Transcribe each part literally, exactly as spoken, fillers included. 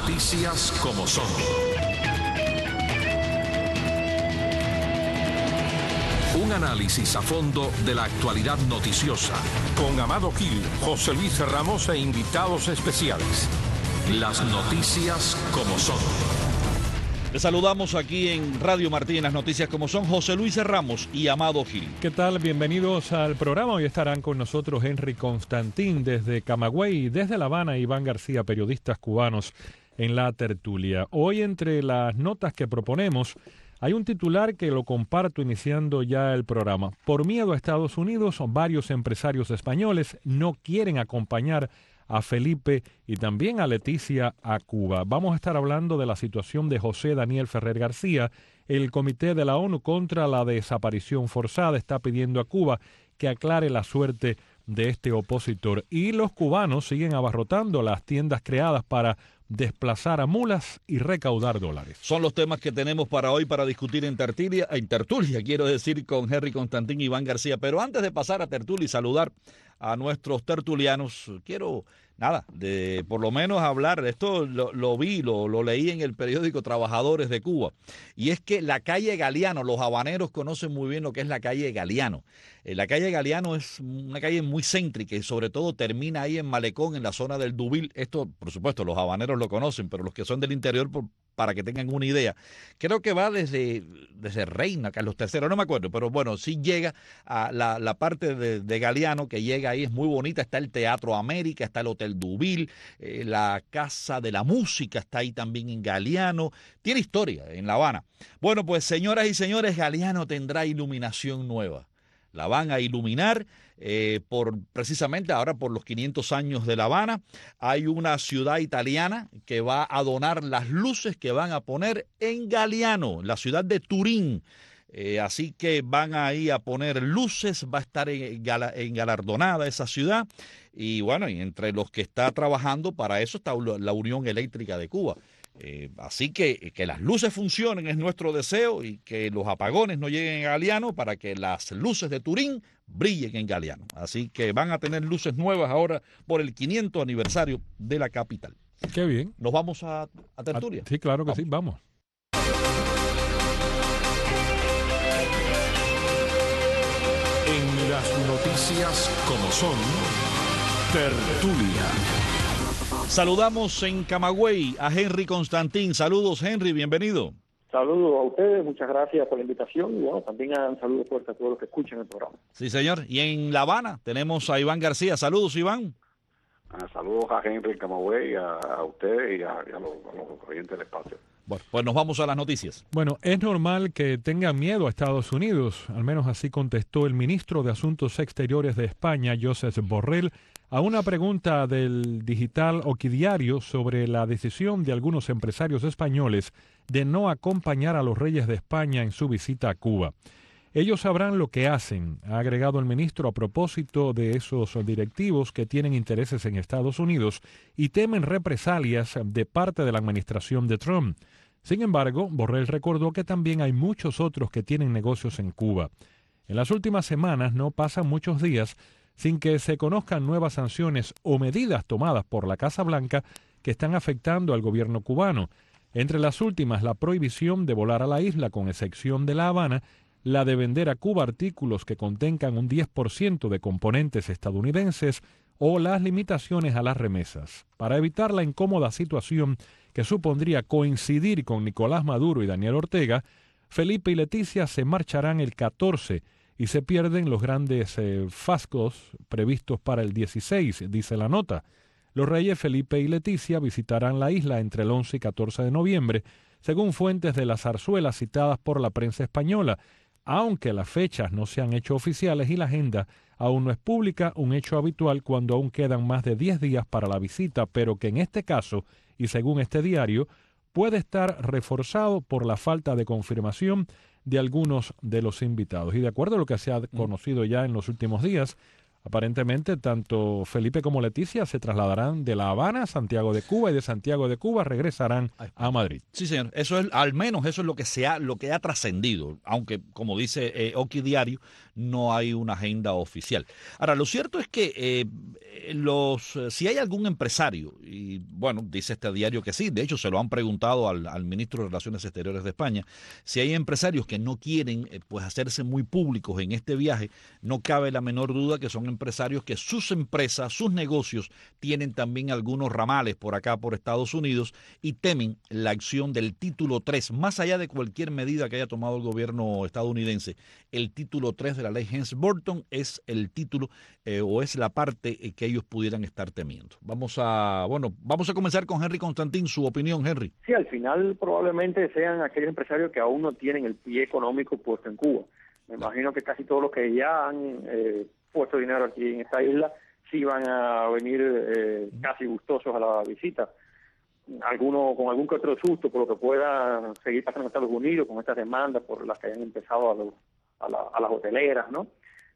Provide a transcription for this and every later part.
noticias como son. Un análisis a fondo de la actualidad noticiosa. Con Amado Gil, José Luis Ramos e invitados especiales. Las noticias como son. Les saludamos aquí en Radio Martí, en las noticias como son, José Luis Ramos y Amado Gil. ¿Qué tal? Bienvenidos al programa. Hoy estarán con nosotros Henry Constantín desde Camagüey y desde La Habana, Iván García, periodistas cubanos en la tertulia. Hoy, entre las notas que proponemos, hay un titular que lo comparto iniciando ya el programa. Por miedo a Estados Unidos, varios empresarios españoles no quieren acompañar a Felipe y también a Leticia a Cuba. Vamos a estar hablando de la situación de José Daniel Ferrer García. El Comité de la ONU contra la Desaparición Forzada está pidiendo a Cuba que aclare la suerte de este opositor. Y los cubanos siguen abarrotando las tiendas creadas para desplazar a mulas y recaudar dólares. Son los temas que tenemos para hoy para discutir en tertulia, en tertulia, quiero decir, con Henry Constantín y Iván García. Pero antes de pasar a tertulia y saludar a nuestros tertulianos, quiero, nada, de por lo menos hablar, esto lo, lo vi, lo, lo leí en el periódico Trabajadores de Cuba, y es que la calle Galeano, los habaneros conocen muy bien lo que es la calle Galeano. Eh, la calle Galeano es una calle muy céntrica y sobre todo termina ahí en Malecón, en la zona del Dubil. Esto, por supuesto, los habaneros lo conocen, pero los que son del interior, por, para que tengan una idea, creo que va desde, desde Reina, Carlos tercero, no me acuerdo, pero bueno, sí llega a la, la parte de, de Galeano, que llega ahí, es muy bonita, está el Teatro América, está el Hotel Dubil, eh, la Casa de la Música está ahí también en Galeano, tiene historia en La Habana. Bueno, pues señoras y señores, Galeano tendrá iluminación nueva. La van a iluminar eh, por precisamente ahora por los quinientos años de La Habana. Hay una ciudad italiana que va a donar las luces que van a poner en Galeano, la ciudad de Turín. Eh, así que van ahí a poner luces, va a estar engalardonada esa ciudad. Y bueno, y entre los que está trabajando para eso está la Unión Eléctrica de Cuba. Eh, así que que las luces funcionen es nuestro deseo y que los apagones no lleguen a Galeano para que las luces de Turín brillen en Galeano. Así que van a tener luces nuevas ahora por el quinientos aniversario de la capital. Qué bien. ¿Nos vamos a, a tertulia? Sí, claro que vamos. sí, vamos. En las noticias como son, tertulia. Saludamos en Camagüey a Henry Constantín. Saludos, Henry, bienvenido. Saludos a ustedes, muchas gracias por la invitación y bueno, también un saludo fuerte a todos los que escuchan el programa. Sí, señor. Y en La Habana tenemos a Iván García. Saludos, Iván. Ah, saludos a Henry en Camagüey, a, a ustedes y a, y a los, a los oyentes del espacio. Bueno, pues nos vamos a las noticias. Bueno, es normal que tengan miedo a Estados Unidos, al menos así contestó el ministro de Asuntos Exteriores de España, Josep Borrell, a una pregunta del digital Oquidiario sobre la decisión de algunos empresarios españoles de no acompañar a los reyes de España en su visita a Cuba. Ellos sabrán lo que hacen, ha agregado el ministro a propósito de esos directivos que tienen intereses en Estados Unidos y temen represalias de parte de la administración de Trump. Sin embargo, Borrell recordó que también hay muchos otros que tienen negocios en Cuba. En las últimas semanas no pasan muchos días sin que se conozcan nuevas sanciones o medidas tomadas por la Casa Blanca que están afectando al gobierno cubano. Entre las últimas, la prohibición de volar a la isla con excepción de La Habana, la de vender a Cuba artículos que contengan un diez por ciento de componentes estadounidenses o las limitaciones a las remesas. Para evitar la incómoda situación que supondría coincidir con Nicolás Maduro y Daniel Ortega, Felipe y Leticia se marcharán el catorce y se pierden los grandes eh, fascos previstos para el dieciséis, dice la nota. Los reyes Felipe y Leticia visitarán la isla entre el once y catorce de noviembre, según fuentes de la zarzuela citadas por la prensa española, aunque las fechas no se han hecho oficiales y la agenda aún no es pública, un hecho habitual cuando aún quedan más de diez días para la visita, pero que en este caso, y según este diario, puede estar reforzado por la falta de confirmación de algunos de los invitados. Y de acuerdo a lo que se ha conocido ya en los últimos días, Aparentemente, tanto Felipe como Leticia se trasladarán de La Habana a Santiago de Cuba y de Santiago de Cuba regresarán a Madrid. Sí, señor. Eso es, al menos eso es lo que se ha, lo que ha trascendido, aunque, como dice eh, Oki Diario, no hay una agenda oficial. Ahora, lo cierto es que eh, los, si hay algún empresario, y bueno, dice este diario que sí, de hecho se lo han preguntado al, al ministro de Relaciones Exteriores de España, si hay empresarios que no quieren eh, pues hacerse muy públicos en este viaje, no cabe la menor duda que son empresarios que sus empresas, sus negocios, tienen también algunos ramales por acá, por Estados Unidos, y temen la acción del título tres, más allá de cualquier medida que haya tomado el gobierno estadounidense. El título tres de la ley Helms-Burton es el título eh, o es la parte eh, que ellos pudieran estar temiendo. Vamos a, bueno, vamos a comenzar con Henry Constantín, su opinión, Henry. Sí, al final probablemente sean aquellos empresarios que aún no tienen el pie económico puesto en Cuba. Me imagino que casi todos los que ya han eh, puesto dinero aquí en esta isla sí van a venir eh, casi gustosos a la visita. Algunos con algún que otro susto por lo que pueda seguir pasando en Estados Unidos con estas demandas por las que hayan empezado a, los, a, la, a las hoteleras, ¿no?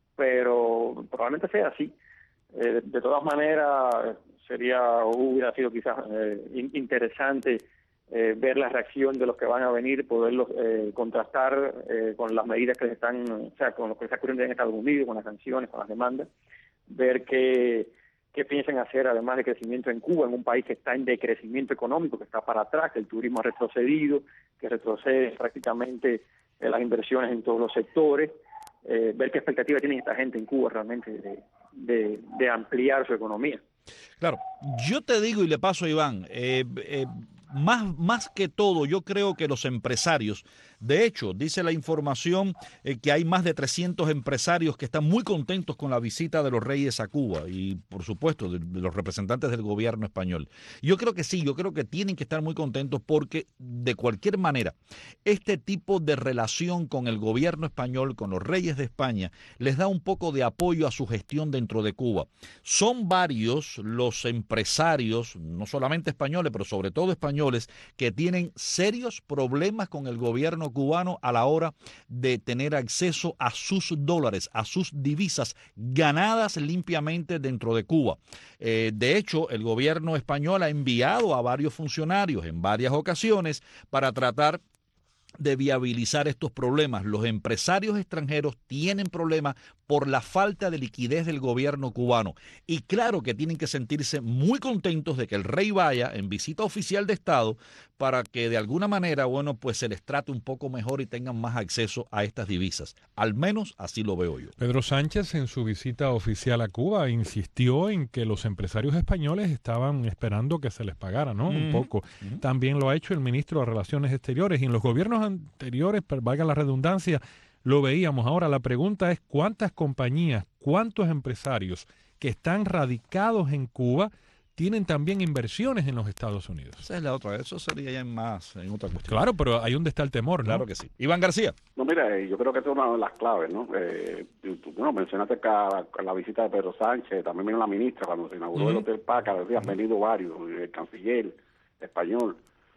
Pero probablemente sea así. Eh, de todas maneras, sería hubiera sido quizás eh, interesante eh, ver la reacción de los que van a venir, poderlos eh, contrastar eh, con las medidas que están, o sea, con lo que está ocurriendo en Estados Unidos, con las sanciones, con las demandas, ver qué qué piensan hacer además de crecimiento en Cuba, en un país que está en decrecimiento económico, que está para atrás, que el turismo ha retrocedido, que retrocede prácticamente eh, las inversiones en todos los sectores, eh, ver qué expectativa tiene esta gente en Cuba realmente de, de, de ampliar su economía. Claro, yo te digo y le paso a Iván, eh, eh, más, más que todo yo creo que los empresarios, de hecho dice la información eh, que hay más de trescientos empresarios que están muy contentos con la visita de los reyes a Cuba y por supuesto de, de los representantes del gobierno español. Yo creo que sí, yo creo que tienen que estar muy contentos porque de cualquier manera este tipo de relación con el gobierno español, con los reyes de España, les da un poco de apoyo a su gestión dentro de Cuba. Son varios los empresarios, no solamente españoles, pero sobre todo españoles, que tienen serios problemas con el gobierno cubano a la hora de tener acceso a sus dólares, a sus divisas ganadas limpiamente dentro de Cuba. Eh, de hecho, el gobierno español ha enviado a varios funcionarios en varias ocasiones para tratar de viabilizar estos problemas. Los empresarios extranjeros tienen problemas por la falta de liquidez del gobierno cubano. Y claro que tienen que sentirse muy contentos de que el rey vaya en visita oficial de Estado para que de alguna manera, bueno, pues se les trate un poco mejor y tengan más acceso a estas divisas. Al menos así lo veo yo. Pedro Sánchez en su visita oficial a Cuba insistió en que los empresarios españoles estaban esperando que se les pagara, ¿no? Mm. Un poco. Mm. También lo ha hecho el ministro de Relaciones Exteriores y en los gobiernos anteriores, valga la redundancia, lo veíamos. Ahora la pregunta es cuántas compañías, cuántos empresarios que están radicados en Cuba tienen también inversiones en los Estados Unidos. Esa es la otra, eso sería ya en más, en otra cuestión. Claro, pero ahí donde está el temor, ¿no? Claro que sí. Iván García. No, mira, yo creo que esa es una de las claves, ¿no? Eh, tú, bueno, mencionaste que la, la visita de Pedro Sánchez, también vino la ministra cuando se inauguró uh-huh. el Hotel Paca, decía, han venido varios, el canciller español.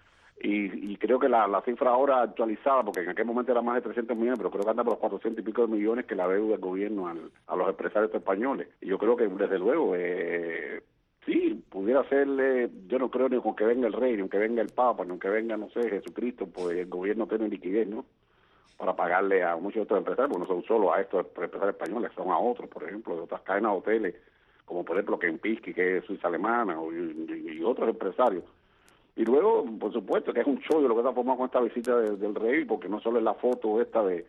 Y, y creo que la, la cifra ahora actualizada, porque en aquel momento era más de trescientos millones, pero creo que anda por los cuatrocientos y pico de millones que la deuda del gobierno al, a los empresarios españoles. Y yo creo que, desde luego, eh, sí, pudiera serle, yo no creo ni con que venga el rey, ni con que venga el papa, ni con que venga, no sé, Jesucristo, pues el gobierno tiene liquidez, ¿no? Para pagarle a muchos de estos empresarios, porque no son solo a estos empresarios españoles, son a otros, por ejemplo, de otras cadenas de hoteles, como por ejemplo Kempinski, que es Suiza Alemana, o, y, y otros empresarios. Y luego, por supuesto, que es un show de lo que está formado con esta visita de, del rey, porque no solo es la foto esta de,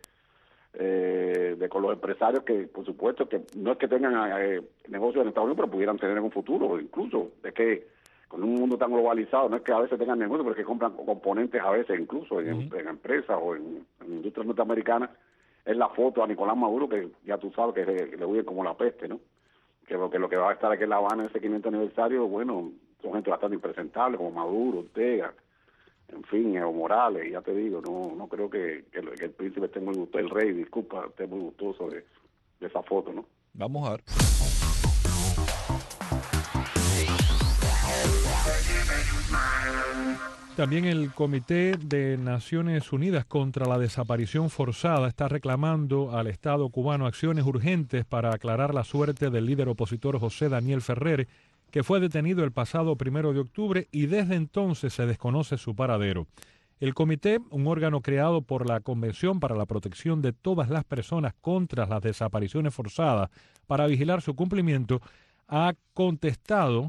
eh, de con los empresarios que, por supuesto, que no es que tengan eh, negocios en Estados Unidos, pero pudieran tener en un futuro, incluso. Es que con un mundo tan globalizado, no es que a veces tengan negocios, pero es que compran componentes a veces, incluso en, uh-huh. en empresas o en, en industrias norteamericanas. Es la foto a Nicolás Maduro, que ya tú sabes que le, le huye como la peste, ¿no? Que lo, que lo que va a estar aquí en La Habana en ese quinientos aniversario, bueno, son gente bastante impresentable, como Maduro, Ortega, en fin, Evo Morales, ya te digo, no no creo que, que, que el príncipe esté muy gustoso, el rey, disculpa, esté muy gustoso de, de esa foto, ¿no? Vamos a ver. También el Comité de Naciones Unidas contra la Desaparición Forzada está reclamando al Estado cubano acciones urgentes para aclarar la suerte del líder opositor José Daniel Ferrer, que fue detenido el pasado primero de octubre y desde entonces se desconoce su paradero. El comité, un órgano creado por la Convención para la Protección de Todas las Personas contra las Desapariciones Forzadas para vigilar su cumplimiento, ha contestado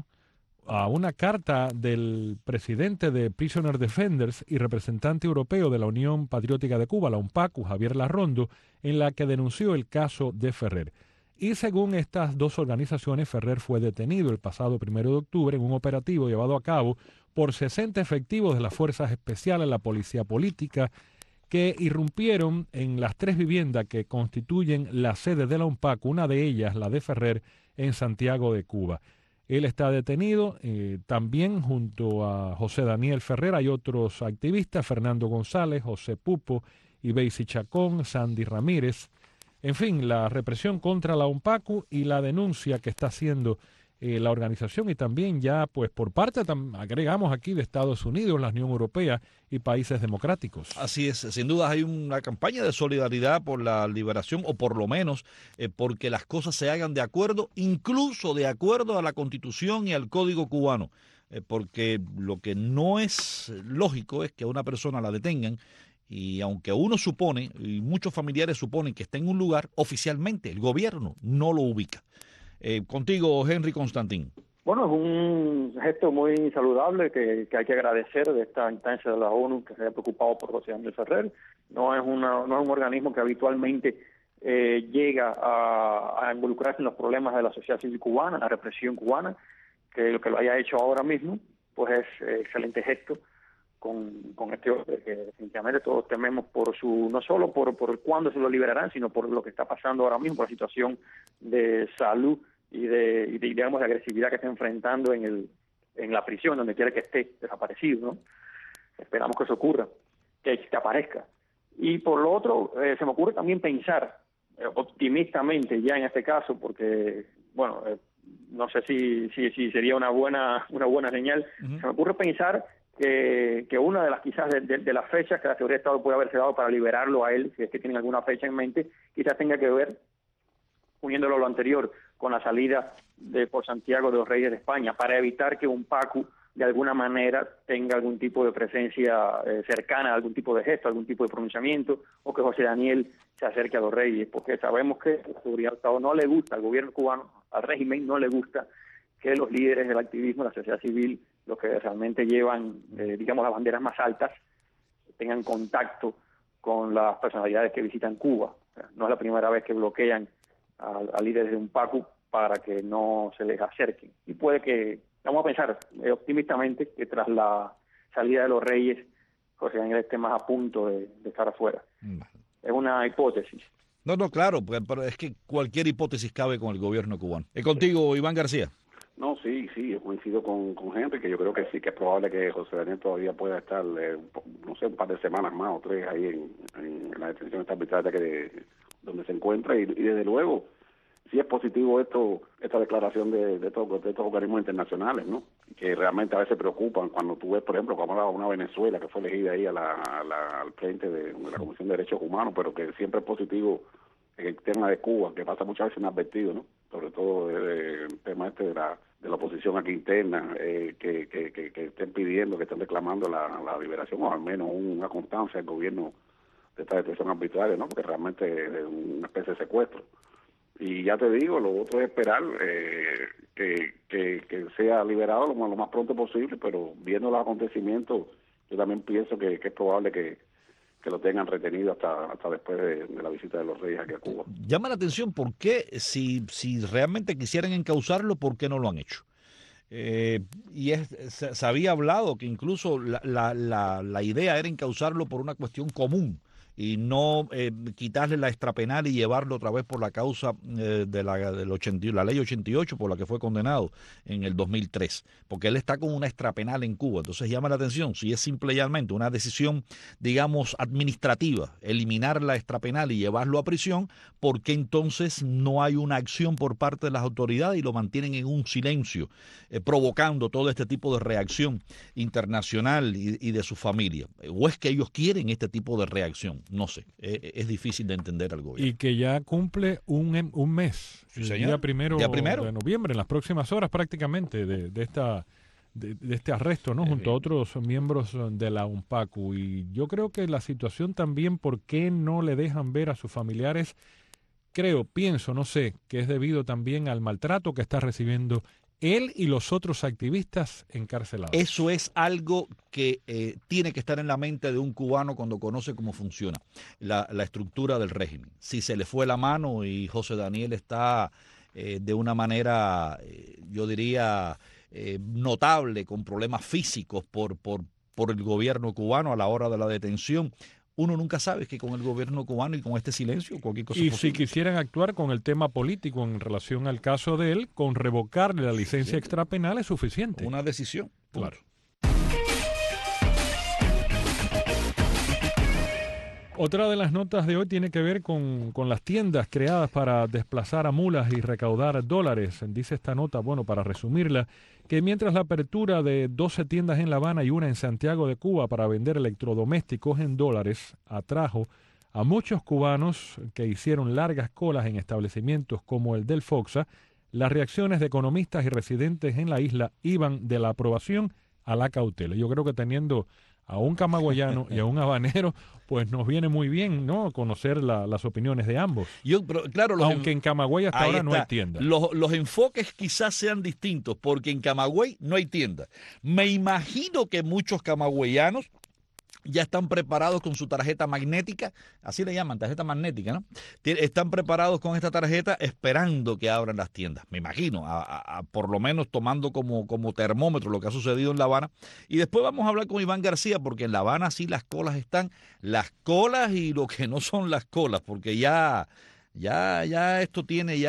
a una carta del presidente de Prisoner Defenders y representante europeo de la Unión Patriótica de Cuba, la UNPACU, Javier Larrondo, en la que denunció el caso de Ferrer. Y según estas dos organizaciones, Ferrer fue detenido el pasado primero de octubre en un operativo llevado a cabo por sesenta efectivos de las Fuerzas Especiales, la Policía Política, que irrumpieron en las tres viviendas que constituyen la sede de la UNPACU, una de ellas, la de Ferrer, en Santiago de Cuba. Él está detenido eh, también junto a José Daniel Ferrer. Hay otros activistas, Fernando González, José Pupo, Ibeicy Chacón, Sandy Ramírez. En fin, la represión contra la UNPACU y la denuncia que está haciendo eh, la organización y también ya pues por parte, agregamos aquí, de Estados Unidos, la Unión Europea y países democráticos. Así es, sin duda hay una campaña de solidaridad por la liberación o por lo menos eh, porque las cosas se hagan de acuerdo, incluso de acuerdo a la Constitución y al Código cubano, eh, porque lo que no es lógico es que a una persona la detengan y aunque uno supone, y muchos familiares suponen que está en un lugar, oficialmente el gobierno no lo ubica. Eh, contigo, Henry Constantín. Bueno, es un gesto muy saludable que, que hay que agradecer de esta instancia de la ONU que se haya preocupado por José Daniel Ferrer. No es, una, no es un organismo que habitualmente eh, llega a, a involucrarse en los problemas de la sociedad civil cubana, la represión cubana, que lo que lo haya hecho ahora mismo, pues es eh, excelente gesto con, con este hombre que definitivamente todos tememos por su, no solo por, por cuándo se lo liberarán, sino por lo que está pasando ahora mismo, por la situación de salud y de, y de digamos de agresividad que está enfrentando en el en la prisión, donde quiera que esté desaparecido, ¿no? Esperamos que eso ocurra, que, que aparezca. Y por lo otro, eh, se me ocurre también pensar eh, optimistamente ya en este caso, porque bueno, eh, no sé si, si si sería una buena una buena señal. Uh-huh. Se me ocurre pensar que, que una de las quizás de, de, de las fechas que la Seguridad de Estado puede haberse dado para liberarlo a él, si es que tienen alguna fecha en mente, quizás tenga que ver, uniéndolo a lo anterior, con la salida de por Santiago de los Reyes de España, para evitar que UNPACU de alguna manera tenga algún tipo de presencia eh, cercana, algún tipo de gesto, algún tipo de pronunciamiento, o que José Daniel se acerque a los Reyes, porque sabemos que a la Seguridad del Estado no le gusta, al gobierno cubano, al régimen no le gusta que los líderes del activismo, la sociedad civil, los que realmente llevan, eh, digamos, las banderas más altas, tengan contacto con las personalidades que visitan Cuba. O sea, no es la primera vez que bloquean a, a líderes de UNPACU para que no se les acerquen. Y puede que, vamos a pensar eh, optimistamente, que tras la salida de los Reyes, José Daniel esté más a punto de, de estar afuera. Mm. Es una hipótesis. No, no, claro, pero es que cualquier hipótesis cabe con el gobierno cubano. Es contigo, Iván García. No, sí, sí, yo coincido con, con Henry, que yo creo que sí, que es probable que José Daniel todavía pueda estar, eh, no sé, un par de semanas más o tres ahí en, en la detención esta arbitraria que donde se encuentra, y, y desde luego sí es positivo esto, esta declaración de, de, estos, de estos organismos internacionales, ¿no? Que realmente a veces preocupan cuando tú ves, por ejemplo, como una Venezuela que fue elegida ahí a la, a la, al frente de, de la Comisión de Derechos Humanos, pero que siempre es positivo en el tema de Cuba, que pasa muchas veces inadvertido, ¿no? Sobre todo el tema este de la de la oposición aquí interna, eh, que, que, que, que estén pidiendo, que estén reclamando la, la liberación, o al menos una constancia del gobierno de esta detención arbitraria, ¿no? Porque realmente es una especie de secuestro. Y ya te digo, lo otro es esperar eh, que, que, que sea liberado lo más, lo más pronto posible, pero viendo los acontecimientos, yo también pienso que, que es probable que que lo tengan retenido hasta hasta después de, de la visita de los Reyes aquí a Cuba. Llama la atención por qué, si, si realmente quisieran encauzarlo, ¿por qué no lo han hecho? Eh, y es, se, se había hablado que incluso la, la, la, la idea era encauzarlo por una cuestión común y no eh, quitarle la extrapenal y llevarlo otra vez por la causa eh, de la, del ochenta, la ley ochenta y ocho por la que fue condenado en el dos mil tres, porque él está con una extrapenal en Cuba. Entonces llama la atención, si es simplemente una decisión, digamos, administrativa, eliminar la extrapenal y llevarlo a prisión, ¿por qué entonces no hay una acción por parte de las autoridades y lo mantienen en un silencio, eh, provocando todo este tipo de reacción internacional y, y de su familia? ¿O es que ellos quieren este tipo de reacción? No sé, eh, es difícil de entender al gobierno. Y que ya cumple un, un mes, Sí, el señor. día primero, Día primero de noviembre, en las próximas horas prácticamente de, de esta de, de este arresto, ¿no? Eh, Junto a bien. otros miembros de la UNPACU. Y yo creo que la situación también, ¿por qué no le dejan ver a sus familiares? Creo, pienso, no sé, que es debido también al maltrato que está recibiendo él y los otros activistas encarcelados. Eso es algo que eh, tiene que estar en la mente de un cubano cuando conoce cómo funciona la, la estructura del régimen. Si se le fue la mano y José Daniel está eh, de una manera, eh, yo diría, eh, notable, con problemas físicos por, por, por el gobierno cubano a la hora de la detención, uno nunca sabe que con el gobierno cubano y con este silencio cualquier cosa Y es posible. si quisieran actuar con el tema político en relación al caso de él, con revocarle la licencia Sí. extrapenal es suficiente. Una decisión. Punto. Claro. Otra de las notas de hoy tiene que ver con, con las tiendas creadas para desplazar a mulas y recaudar dólares. Dice esta nota, bueno, para resumirla, que mientras la apertura de doce tiendas en La Habana y una en Santiago de Cuba para vender electrodomésticos en dólares atrajo a muchos cubanos que hicieron largas colas en establecimientos como el del Foxa, las reacciones de economistas y residentes en la isla iban de la aprobación a la cautela. Yo creo que teniendo a un camagüeyano y a un habanero, pues nos viene muy bien, ¿no?, conocer la, las opiniones de ambos. Yo, pero, claro, los Aunque en Camagüey hasta Ahí ahora no está. hay tienda. Los, los enfoques quizás sean distintos, porque en Camagüey no hay tienda. Me imagino que muchos camagüeyanos ya están preparados con su tarjeta magnética, así le llaman, tarjeta magnética, ¿no? Están preparados con esta tarjeta esperando que abran las tiendas, me imagino, a, a, a por lo menos tomando como, como termómetro lo que ha sucedido en La Habana. Y después vamos a hablar con Iván García, porque en La Habana sí las colas están, las colas y lo que no son las colas, porque ya... Ya, ya esto tiene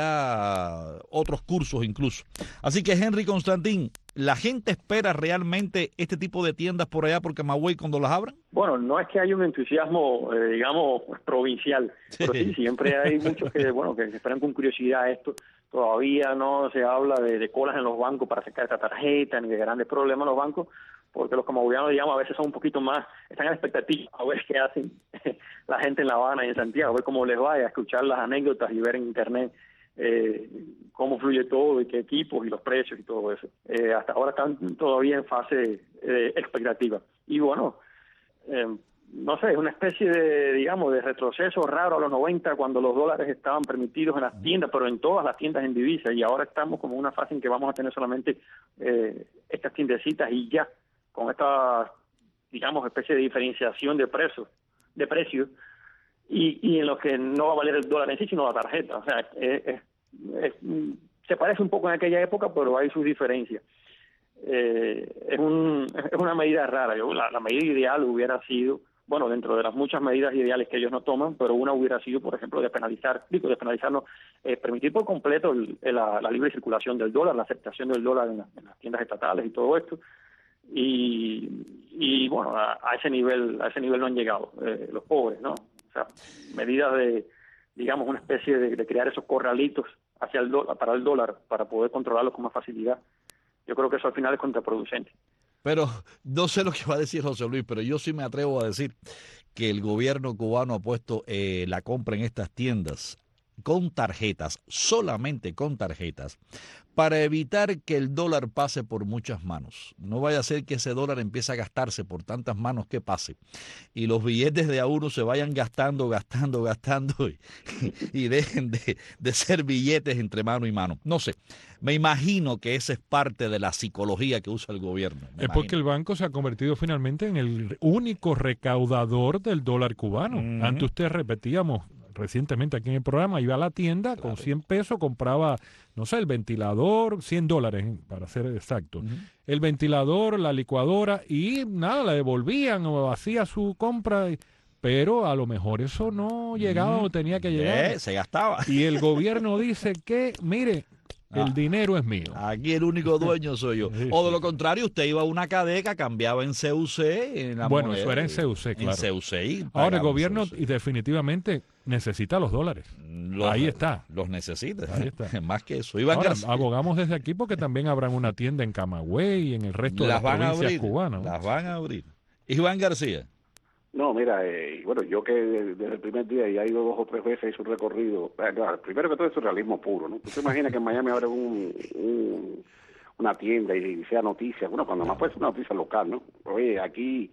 ya otros cursos incluso. Así que, Henry Constantín, ¿la gente espera realmente este tipo de tiendas por allá por Camagüey cuando las abran? Bueno, no es que haya un entusiasmo, eh, digamos, provincial, pero sí, siempre hay muchos que, bueno, que esperan con curiosidad esto. Todavía no se habla de, de colas en los bancos para sacar esta tarjeta, ni de grandes problemas en los bancos, porque los camagüeyanos, digamos, a veces son un poquito más, están a la expectativa a ver qué hacen la gente en La Habana y en Santiago, a ver cómo les va, a escuchar las anécdotas y ver en internet eh, cómo fluye todo y qué equipos y los precios y todo eso. Eh, hasta ahora están todavía en fase de expectativa. Y bueno, eh, no sé, es una especie de, digamos, de retroceso raro a los noventa, cuando los dólares estaban permitidos en las tiendas, pero en todas las tiendas en divisa, y ahora estamos como en una fase en que vamos a tener solamente eh, estas tiendecitas y ya, con esta, digamos, especie de diferenciación de precios, de precios, y, y en los que no va a valer el dólar en sí, sino la tarjeta. O sea, es, es, es, se parece un poco en aquella época, pero hay sus diferencias. Eh, es, un, es una medida rara. Yo, la, la medida ideal hubiera sido, bueno, dentro de las muchas medidas ideales que ellos no toman, pero una hubiera sido, por ejemplo, de penalizar, digo, de penalizarnos, eh, permitir por completo el, la, la libre circulación del dólar, la aceptación del dólar en, la, en las tiendas estatales y todo esto. Y, y bueno, a, a ese nivel a ese nivel no han llegado eh, los pobres, ¿no? O sea, medidas de, digamos, una especie de, de crear esos corralitos hacia el dólar, para el dólar, para poder controlarlos con más facilidad. Yo creo que eso al final es contraproducente. Pero no sé lo que va a decir José Luis, pero yo sí me atrevo a decir que el gobierno cubano ha puesto eh, la compra en estas tiendas con tarjetas, solamente con tarjetas, para evitar que el dólar pase por muchas manos. No vaya a ser que ese dólar empiece a gastarse por tantas manos que pase y los billetes de a uno se vayan gastando, gastando, gastando y, y dejen de, de ser billetes entre mano y mano. No sé, me imagino que esa es parte de la psicología que usa el gobierno. Es imagino. Porque el banco se ha convertido finalmente en el único recaudador del dólar cubano. Uh-huh. Antes usted repetíamos recientemente aquí en el programa, iba a la tienda, claro, con cien pesos, compraba, no sé, el ventilador, cien dólares para ser exacto, uh-huh. el ventilador, la licuadora y nada, la devolvían o hacía su compra. pero a lo mejor eso no llegaba Mm, o tenía que llegar. eh, se gastaba. Y el gobierno dice que, mire, el Ah. dinero es mío. Aquí el único dueño soy yo. Sí, O de sí. lo contrario, usted iba a una cadeca, cambiaba en C U C. En la Bueno, moneda, eso era en C U C, claro. En C U C. y Ahora el pagaba en gobierno C U C. y definitivamente necesita los dólares. Los- Ahí está. Los necesita. Ahí está. Más que eso. Iván Ahora, García, abogamos desde aquí porque también habrán una tienda en Camagüey y en el resto de las las van a provincias abrir. cubanas. ¿no? Las van a abrir. Iván García. No, mira, eh, bueno, yo que de- desde el primer día ya he ido dos o tres veces, hice un recorrido. Eh, no, primero que todo es surrealismo puro, ¿no? ¿Tú te imaginas que en Miami abren un, un- una tienda y sea noticia? Bueno, cuando más puede ser una noticia local, ¿no? Oye, aquí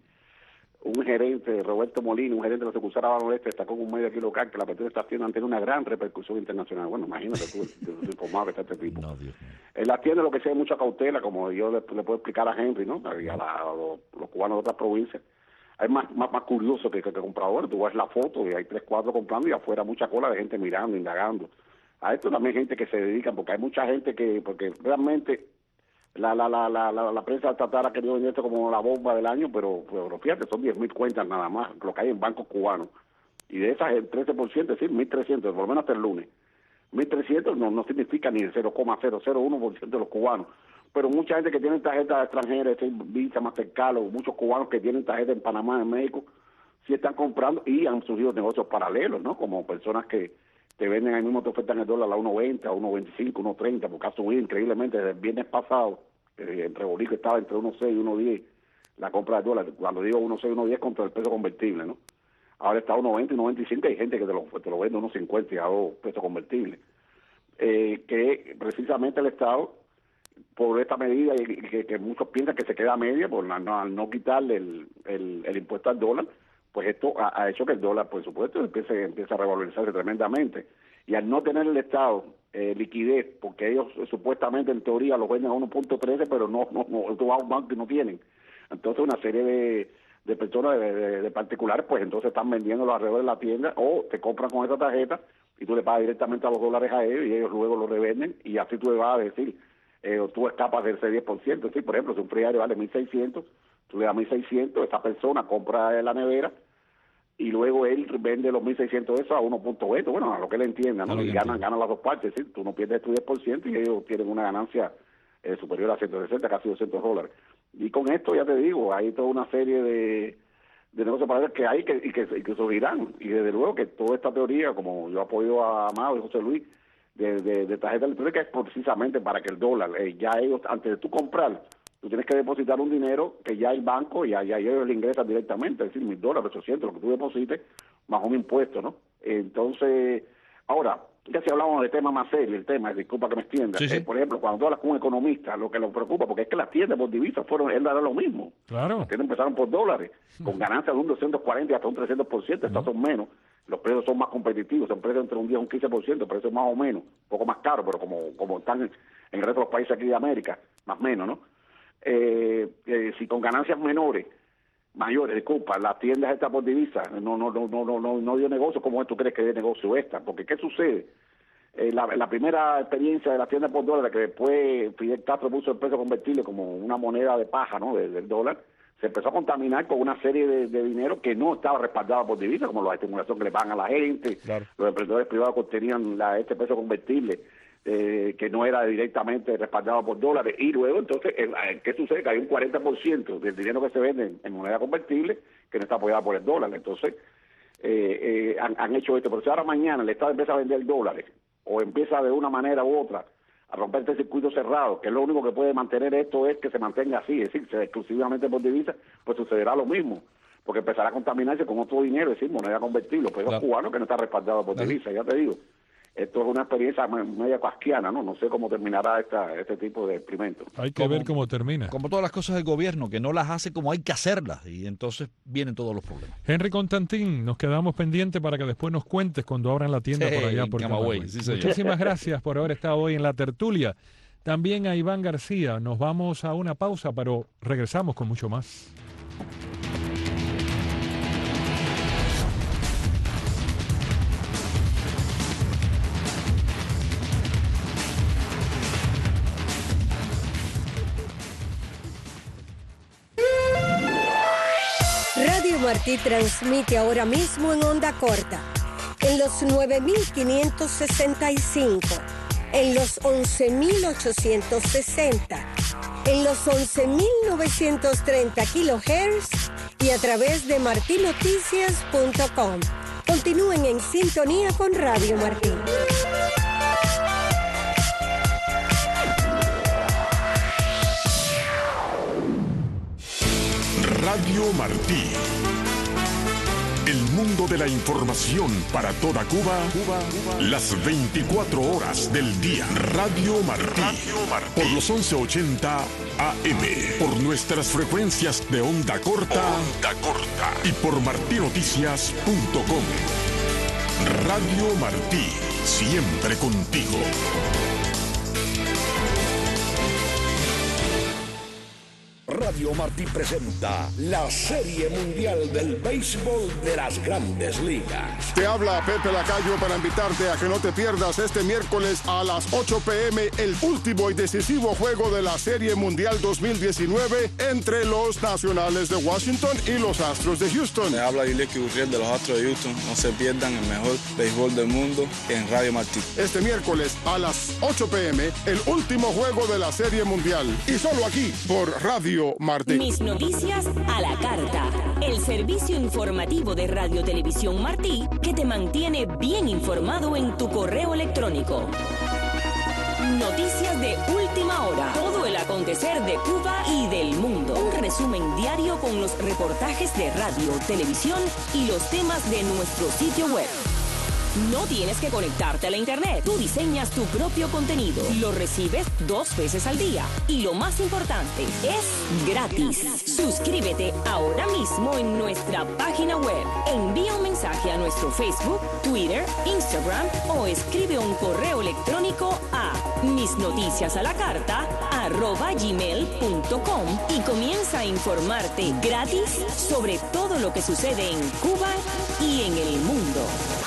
un gerente, Roberto Molina, un gerente de la sucursal Habano Este, destacó en un medio aquí local que la apertura de esta tienda tiene una gran repercusión internacional. Bueno, imagínate tú, lo informado que está este tipo. No, Dios mío. En las tiendas lo que sea hay mucha cautela, como yo le, le puedo explicar a Henry, ¿no? Y a, la- a los, los cubanos de otras provincias. Hay más, más, más curioso que, que, que compradores. Tú ves la foto y hay tres, cuatro comprando y afuera mucha cola de gente mirando, indagando. A esto también hay gente que se dedica, porque hay mucha gente que, porque realmente la la la la, la, la prensa estatal ha querido vender esto como la bomba del año, pero, pero fíjate, son diez mil cuentas nada más, lo que hay en bancos cubanos. Y de esas el trece por ciento, es decir, mil trescientos, por lo menos hasta el lunes. mil trescientos no, no significa ni el cero coma cero cero uno por ciento de los cubanos. Pero mucha gente que tiene tarjetas extranjeras, Visa, Mastercard, o muchos cubanos que tienen tarjetas en Panamá, en México, sí están comprando y han surgido negocios paralelos, ¿no? Como personas que te venden ahí mismo, te ofertan el dólar a uno veinte, a uno veinticinco, uno treinta, porque ha subido increíblemente desde el viernes pasado. Eh, entre Borico estaba entre uno seis y uno diez la compra del dólar. Cuando digo uno seis y uno diez, contra el peso convertible, ¿no? Ahora está a uno veinte y uno veinticinco, hay gente que te lo, te lo vende a uno cincuenta y a dos pesos convertibles. Eh, que precisamente el Estado, por esta medida, y que, que muchos piensan que se queda a media, por la, no, al no quitarle el, el, el impuesto al dólar, pues esto ha, ha hecho que el dólar, por supuesto, empiece, empiece a revalorizarse tremendamente. Y al no tener el Estado eh, liquidez, porque ellos eh, supuestamente en teoría lo venden a uno punto trece, pero no, no, no, tú vas a un banco y no tienen. Entonces una serie de, de personas, de, de, de particulares, pues entonces están vendiéndolo alrededor de la tienda o te compran con esa tarjeta y tú le pagas directamente a los dólares a ellos y ellos luego lo revenden y así tú le vas a decir, eh, o tú escapas de ese diez por ciento. Sí, por ejemplo, si un friario vale mil seiscientos, tú le das mil seiscientos, esta persona compra la nevera y luego él vende los mil seiscientos eso a uno punto veinte, bueno, a lo que él entienda, ¿no? Y ganan, ganan las dos partes, ¿sí? Tú no pierdes tu diez por ciento y ellos tienen una ganancia eh, superior a ciento sesenta, casi doscientos dólares. Y con esto, ya te digo, hay toda una serie de, de negocios para ver que hay que, y, que, y que surgirán. Y desde luego que toda esta teoría, como yo apoyo a Amado y José Luis, de, de, de tarjeta electrónica es precisamente para que el dólar, eh, ya ellos, antes de tú comprar, tú tienes que depositar un dinero que ya el banco, ya, ya ellos le ingresan directamente, es decir, mil dólares, ochocientos, lo que tú deposites, más un impuesto, ¿no? Entonces, ahora, ya si hablamos de tema más serio, el tema, disculpa que me extienda, Sí, sí. eh, por ejemplo, cuando tú hablas con un economista, lo que nos preocupa, porque es que las tiendas por divisas fueron, él dará lo mismo. Claro. Las tiendas empezaron por dólares, con ganancias de un doscientos cuarenta hasta un trescientos por ciento, estas son menos. Los precios son más competitivos, son precios entre un diez y un quince por ciento, precios más o menos, un poco más caros, pero como, como están en, en el resto de los países aquí de América, más o menos, ¿no? Eh, eh, si con ganancias menores, mayores, disculpa, las tiendas estas por divisas, no, no, no, no, no, no, no dio negocio, ¿cómo tú crees que dio negocio esta? Porque ¿qué sucede? Eh, la, la primera experiencia de las tiendas por dólar, que después Fidel Castro puso el peso convertible como una moneda de paja, ¿no? De, del dólar, se empezó a contaminar con una serie de, de dinero que no estaba respaldado por divisas, como la estimulación que le pagan a la gente, Claro. los emprendedores privados que obtenían la, este peso convertible, eh, que no era directamente respaldado por dólares, y luego entonces, eh, ¿qué sucede? Que hay un cuarenta por ciento del dinero que se vende en, en moneda convertible que no está apoyada por el dólar. Entonces, eh, eh, han, han hecho esto, pero si ahora mañana el Estado empieza a vender dólares, o empieza de una manera u otra a romper este circuito cerrado, que lo único que puede mantener esto es que se mantenga así, es decir, exclusivamente por divisas, pues sucederá lo mismo, porque empezará a contaminarse con otro dinero, es decir, moneda convertible, pero Claro. es cubano que no está respaldado por Claro. divisas, ya te digo. Esto es una experiencia me- media casquiana, ¿no? No sé cómo terminará esta, este tipo de experimento. Hay que Como- ver cómo termina. Como todas las cosas del gobierno, que no las hace como hay que hacerlas. Y entonces vienen todos los problemas. Henry Constantín, nos quedamos pendientes para que después nos cuentes cuando abran la tienda Sí, por allá en por Camagüey, Camagüey. sí, señor. Muchísimas gracias por haber estado hoy en la tertulia. También a Iván García. Nos vamos a una pausa, pero regresamos con mucho más. Radio Radio Martí transmite ahora mismo en onda corta, en los nueve mil quinientos sesenta y cinco, en los once mil ochocientos sesenta, en los once mil novecientos treinta kilohertz y a través de marti noticias punto com. Continúen en sintonía con Radio Martí. Radio Martí. El mundo de la información para toda Cuba, Cuba, Cuba. Las veinticuatro horas del día. Radio Martí. Radio Martí. Por los once ochenta A M. Por nuestras frecuencias de onda corta. Onda corta. Y por marti noticias punto com. Radio Martí. Siempre contigo. Radio Martí presenta la Serie Mundial del Béisbol de las Grandes Ligas. Te habla Pepe Lacayo para invitarte a que no te pierdas este miércoles a las ocho pe eme el último y decisivo juego de la Serie Mundial dos mil diecinueve entre los Nacionales de Washington y los Astros de Houston. Te habla Ileski Gurriel de los Astros de Houston. No se pierdan el mejor béisbol del mundo en Radio Martí. Este miércoles a las ocho pe eme el último juego de la Serie Mundial. Y solo aquí por Radio Martí. Mis noticias a la carta. El servicio informativo de Radio Televisión Martí que te mantiene bien informado en tu correo electrónico. Noticias de última hora. Todo el acontecer de Cuba y del mundo. Un resumen diario con los reportajes de radio, televisión y los temas de nuestro sitio web. No tienes que conectarte a la internet. Tú diseñas tu propio contenido. Lo recibes dos veces al día. Y lo más importante, es gratis. Suscríbete ahora mismo en nuestra página web. Envía un mensaje a nuestro Facebook, Twitter, Instagram o escribe un correo electrónico a misnoticiasalacarta arroba gmail punto com y comienza a informarte gratis sobre todo lo que sucede en Cuba y en el mundo.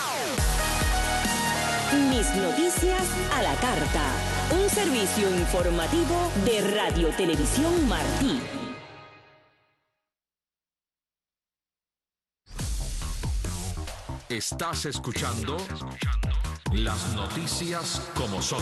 Mis noticias a la carta. Un servicio informativo de Radio Televisión Martí. Estás escuchando las noticias como son.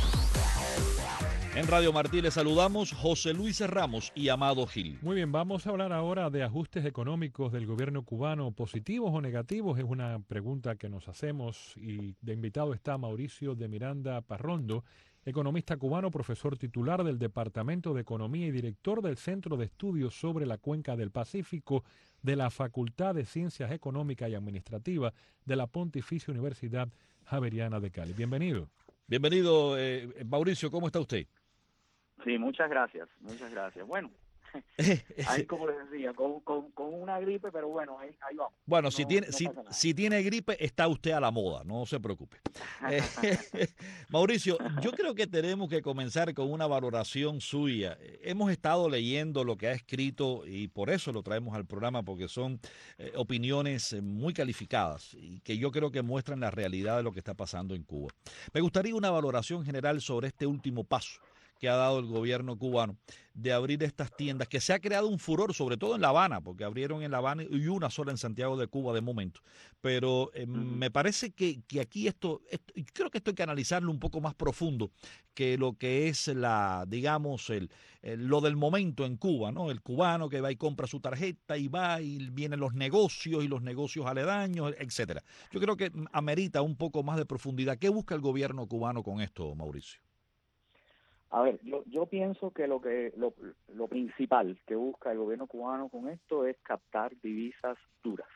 En Radio Martí les saludamos José Luis Ramos y Amado Gil. Muy bien, vamos a hablar ahora de ajustes económicos del gobierno cubano, positivos o negativos. Es una pregunta que nos hacemos y de invitado está Mauricio de Miranda Parrondo, economista cubano, profesor titular del Departamento de Economía y director del Centro de Estudios sobre la Cuenca del Pacífico de la Facultad de Ciencias Económicas y Administrativas de la Pontificia Universidad Javeriana de Cali. Bienvenido. Bienvenido, eh, Mauricio, ¿cómo está usted? Sí, muchas gracias, muchas gracias. Bueno, ahí como les decía, con, con, con una gripe, pero bueno, ahí, ahí vamos. Bueno, no, si tiene no si, si tiene gripe, está usted a la moda, no se preocupe. Eh, Mauricio, yo creo que tenemos que comenzar con una valoración suya. Hemos estado leyendo lo que ha escrito y por eso lo traemos al programa, porque son eh, opiniones muy calificadas y que yo creo que muestran la realidad de lo que está pasando en Cuba. Me gustaría una valoración general sobre este último paso que ha dado el gobierno cubano de abrir estas tiendas, que se ha creado un furor, sobre todo en La Habana, porque abrieron en La Habana y una sola en Santiago de Cuba de momento. Pero eh, uh-huh. me parece que, que aquí esto, esto, creo que esto hay que analizarlo un poco más profundo que lo que es la, digamos, el, el lo del momento en Cuba, ¿no? El cubano que va y compra su tarjeta y va y vienen los negocios y los negocios aledaños, etcétera. Yo creo que amerita un poco más de profundidad. ¿Qué busca el gobierno cubano con esto, Mauricio? A ver, yo, yo pienso que lo que lo, lo principal que busca el gobierno cubano con esto es captar divisas duras.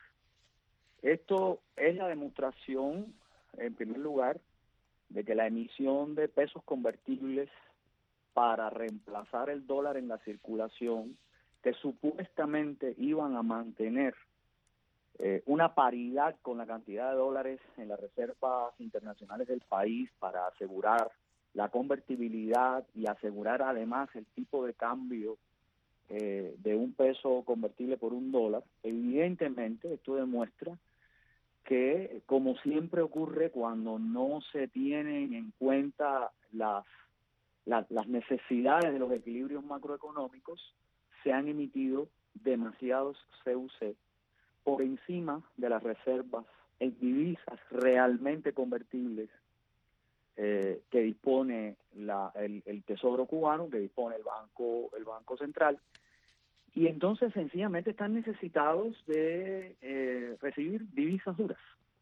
Esto es la demostración, en primer lugar, de que la emisión de pesos convertibles para reemplazar el dólar en la circulación, que supuestamente iban a mantener eh, una paridad con la cantidad de dólares en las reservas internacionales del país para asegurar la convertibilidad y asegurar además el tipo de cambio eh, de un peso convertible por un dólar. Evidentemente esto demuestra que, como siempre ocurre cuando no se tienen en cuenta las, la, las necesidades de los equilibrios macroeconómicos, se han emitido demasiados C U C por encima de las reservas en divisas realmente convertibles eh, que dispone la, el, el Tesoro cubano, que dispone el Banco, el Banco Central, y entonces sencillamente están necesitados de eh, recibir divisas duras,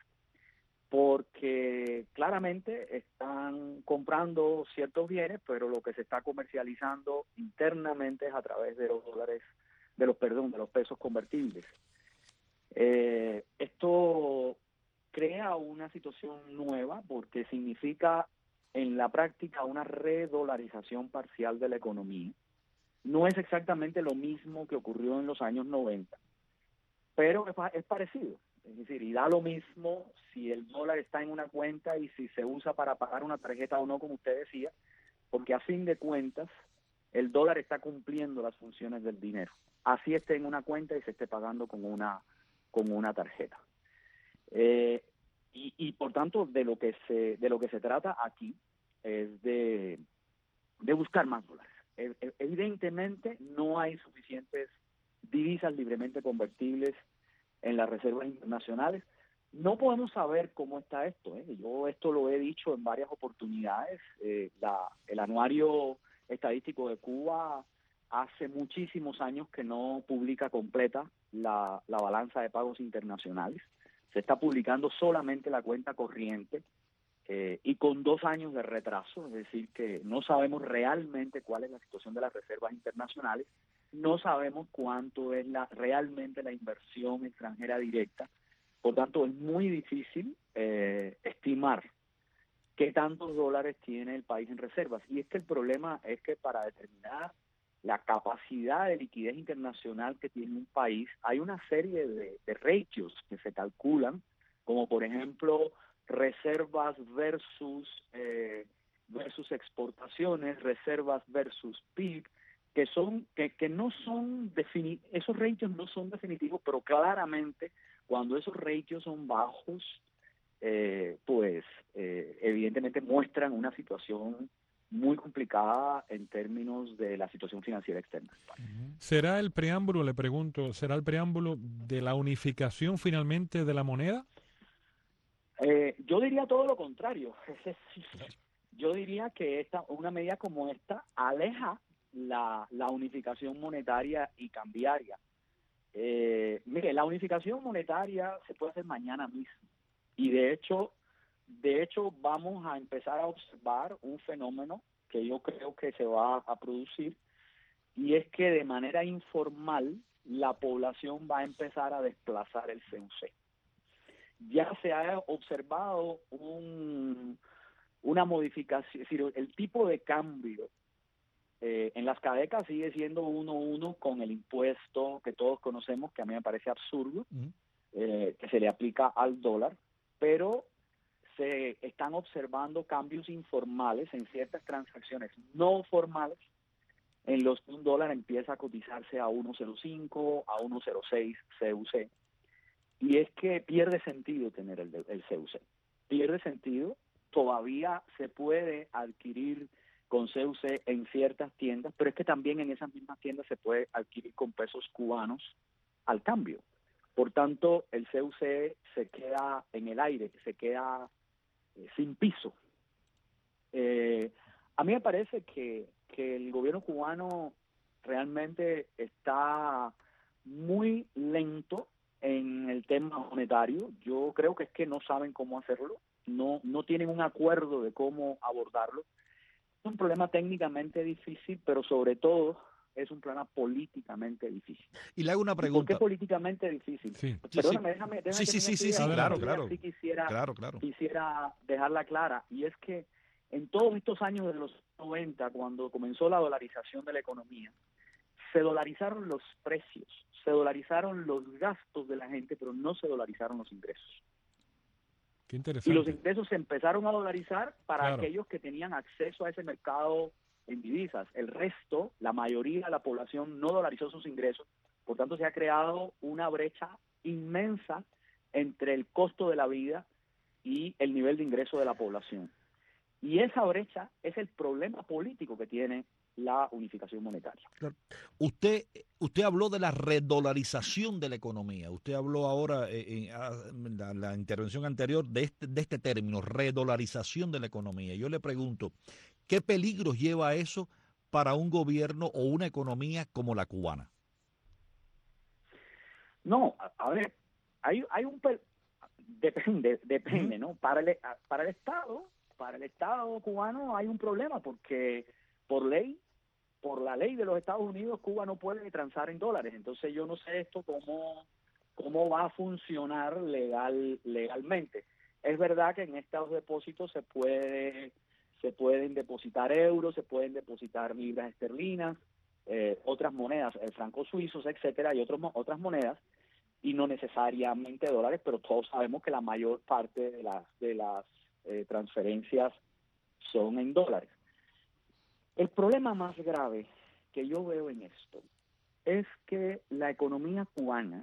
porque claramente están comprando ciertos bienes, pero lo que se está comercializando internamente es a través de los dólares, de los perdón, de los pesos convertibles. Eh, esto crea una situación nueva porque significa en la práctica una redolarización parcial de la economía. No es exactamente lo mismo que ocurrió en los años noventa, pero es, es parecido. Es decir, y da lo mismo si el dólar está en una cuenta y si se usa para pagar una tarjeta o no, como usted decía, porque a fin de cuentas el dólar está cumpliendo las funciones del dinero. Así esté en una cuenta y se esté pagando con una, con una tarjeta. Eh, y, y por tanto, de lo que se, de lo que se trata aquí es de, de buscar más dólares. Evidentemente no hay suficientes divisas libremente convertibles en las reservas internacionales. No podemos saber cómo está esto, ¿eh? Yo esto lo he dicho en varias oportunidades. Eh, la, el anuario estadístico de Cuba hace muchísimos años que no publica completa la, la balanza de pagos internacionales. Se está publicando solamente la cuenta corriente eh, y con dos años de retraso, es decir, que no sabemos realmente cuál es la situación de las reservas internacionales. No sabemos cuánto es la realmente la inversión extranjera directa. Por tanto, es muy difícil eh, estimar qué tantos dólares tiene el país en reservas. Y es que el problema es que para determinar la capacidad de liquidez internacional que tiene un país, hay una serie de, de ratios que se calculan, como por ejemplo reservas versus, eh, versus exportaciones, reservas versus P I B, que son que, que no son defini esos ratios no son definitivos, pero claramente cuando esos ratios son bajos, eh, pues eh, evidentemente muestran una situación muy complicada en términos de la situación financiera externa. ¿Será el preámbulo, le pregunto, será el preámbulo de la unificación finalmente de la moneda? Eh, yo diría todo lo contrario. Yo diría que esta, una medida como esta aleja La, la unificación monetaria y cambiaria. Eh, mire, la unificación monetaria se puede hacer mañana mismo y de hecho, de hecho vamos a empezar a observar un fenómeno que yo creo que se va a producir, y es que de manera informal la población va a empezar a desplazar el C U C. Ya se ha observado un, una modificación, es decir, el tipo de cambio Eh, en las cadecas sigue siendo uno a uno con el impuesto que todos conocemos, que a mí me parece absurdo, uh-huh. eh, que se le aplica al dólar, pero se están observando cambios informales en ciertas transacciones no formales, en los que un dólar empieza a cotizarse a uno cero cinco, a uno cero seis C U C, y es que pierde sentido tener el, el C U C, pierde sentido. Todavía se puede adquirir con C U C en ciertas tiendas, pero es que también en esas mismas tiendas se puede adquirir con pesos cubanos al cambio. Por tanto, el C U C se queda en el aire, se queda eh, sin piso. Eh, a mí me parece que, que el gobierno cubano realmente está muy lento en el tema monetario. Yo creo que es que no saben cómo hacerlo, no, no tienen un acuerdo de cómo abordarlo. Es un problema técnicamente difícil, pero sobre todo es un problema políticamente difícil. Y le hago una pregunta. ¿Por qué políticamente difícil? Sí, Perdóname, sí, déjame, déjame sí, sí, sí, sí, sí, claro, claro. Sí quisiera, claro, claro. quisiera dejarla clara, y es que en todos estos años de los noventa, cuando comenzó la dolarización de la economía, se dolarizaron los precios, se dolarizaron los gastos de la gente, pero no se dolarizaron los ingresos. Qué interesante. Y los ingresos se empezaron a dolarizar para Claro. aquellos que tenían acceso a ese mercado en divisas. El resto, la mayoría de la población no dolarizó sus ingresos, por tanto se ha creado una brecha inmensa entre el costo de la vida y el nivel de ingreso de la población. Y esa brecha es el problema político que tiene la unificación monetaria. Claro. Usted, usted habló de la redolarización de la economía. Usted habló ahora eh, en la, la intervención anterior de este, de este término, redolarización de la economía. Yo le pregunto, ¿qué peligros lleva eso para un gobierno o una economía como la cubana? No, a, a ver, hay, hay un... Depende, depende, ¿no? Para el, para el Estado, para el Estado cubano hay un problema porque por ley, por la ley de los Estados Unidos, Cuba no puede transar en dólares. Entonces yo no sé esto cómo, cómo va a funcionar legal, legalmente. Es verdad que en estos depósitos se puede, se pueden depositar euros, se pueden depositar libras esterlinas, eh, otras monedas, eh, francos suizos, etcétera, y otros, otras monedas, y no necesariamente dólares, pero todos sabemos que la mayor parte de las de las eh, transferencias son en dólares. El problema más grave que yo veo en esto es que la economía cubana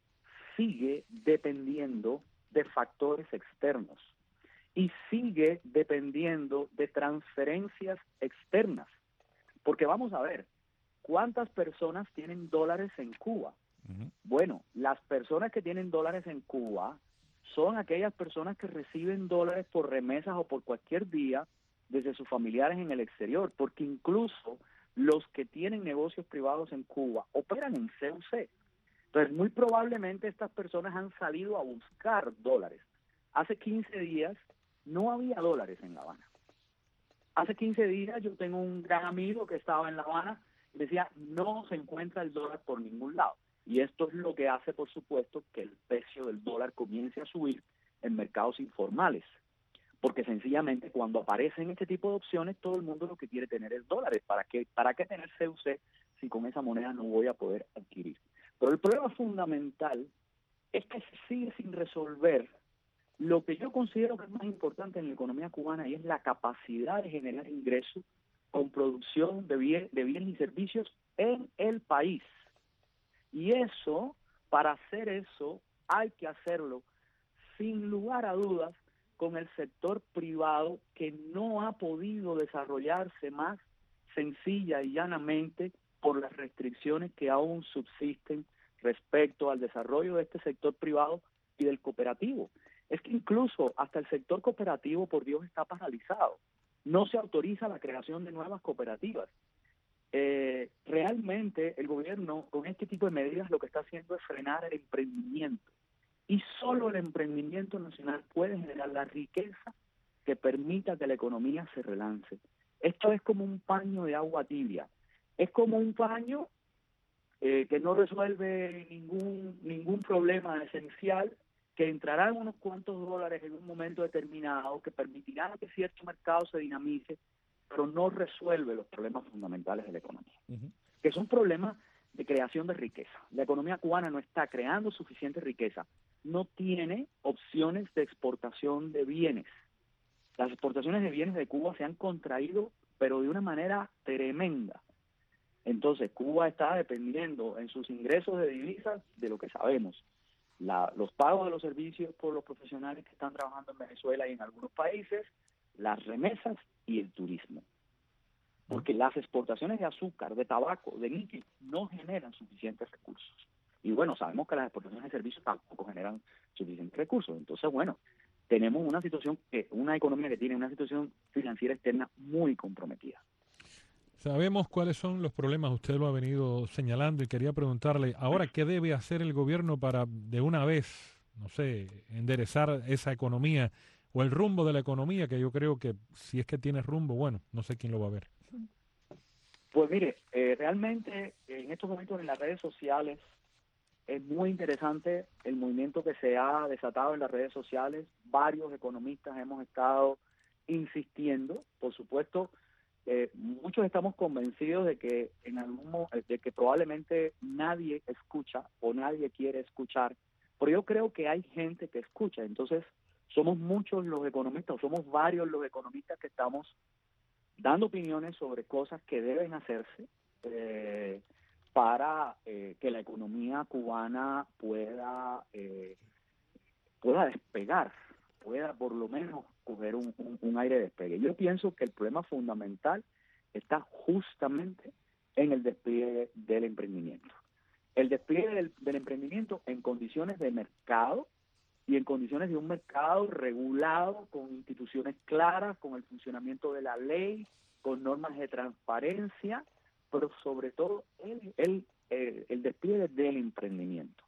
sigue dependiendo de factores externos y sigue dependiendo de transferencias externas. Porque vamos a ver, ¿cuántas personas tienen dólares en Cuba? Bueno, las personas que tienen dólares en Cuba son aquellas personas que reciben dólares por remesas o por cualquier vía desde sus familiares en el exterior, porque incluso los que tienen negocios privados en Cuba operan en C U C. Entonces, muy probablemente estas personas han salido a buscar dólares. Hace quince días no había dólares en La Habana. Hace quince días yo tengo un gran amigo que estaba en La Habana y decía, no se encuentra el dólar por ningún lado. Y esto es lo que hace, por supuesto, que el precio del dólar comience a subir en mercados informales. Porque sencillamente cuando aparecen este tipo de opciones, todo el mundo lo que quiere tener es dólares. ¿Para qué, para qué tener C U C si con esa moneda no voy a poder adquirir? Pero el problema fundamental es que se sigue sin resolver lo que yo considero que es más importante en la economía cubana, y es la capacidad de generar ingresos con producción de, bien, de bienes y servicios en el país. Y eso, para hacer eso, hay que hacerlo sin lugar a dudas con el sector privado, que no ha podido desarrollarse más sencilla y llanamente por las restricciones que aún subsisten respecto al desarrollo de este sector privado y del cooperativo. Es que incluso hasta el sector cooperativo, por Dios, está paralizado. No se autoriza la creación de nuevas cooperativas. Eh, realmente el gobierno con este tipo de medidas lo que está haciendo es frenar el emprendimiento, y solo el emprendimiento nacional puede generar la riqueza que permita que la economía se relance. Esto es como un paño de agua tibia, es como un paño eh, que no resuelve ningún ningún problema esencial, que entrarán unos cuantos dólares en un momento determinado, que permitirán que cierto mercado se dinamice, pero no resuelve los problemas fundamentales de la economía, uh-huh. que son problemas de creación de riqueza. La economía cubana no está creando suficiente riqueza, no tiene opciones de exportación de bienes. Las exportaciones de bienes de Cuba se han contraído, pero de una manera tremenda. Entonces, Cuba está dependiendo en sus ingresos de divisas de lo que sabemos. La, los pagos de los servicios por los profesionales que están trabajando en Venezuela y en algunos países, las remesas y el turismo. Porque las exportaciones de azúcar, de tabaco, de níquel no generan suficientes recursos. Y bueno, sabemos que las exportaciones de servicios tampoco generan suficientes recursos. Entonces, bueno, tenemos una situación, que una economía que tiene una situación financiera externa muy comprometida. Sabemos cuáles son los problemas, usted lo ha venido señalando, y quería preguntarle, ahora, ¿qué debe hacer el gobierno para de una vez, no sé, enderezar esa economía o el rumbo de la economía, que yo creo que si es que tiene rumbo, bueno, no sé quién lo va a ver? Pues mire, eh, realmente en estos momentos en las redes sociales es muy interesante el movimiento que se ha desatado en las redes sociales. Varios economistas hemos estado insistiendo, por supuesto, eh, muchos estamos convencidos de que en algún de que probablemente nadie escucha o nadie quiere escuchar, pero yo creo que hay gente que escucha. Entonces somos muchos los economistas, o somos varios los economistas que estamos dando opiniones sobre cosas que deben hacerse eh, para eh, que la economía cubana pueda eh, pueda despegar, pueda por lo menos coger un, un, un aire de despegue. Yo pienso que el problema fundamental está justamente en el despliegue del emprendimiento. El despliegue del, del emprendimiento en condiciones de mercado y en condiciones de un mercado regulado, con instituciones claras, con el funcionamiento de la ley, con normas de transparencia, pero sobre todo el, el, el, el despliegue del emprendimiento.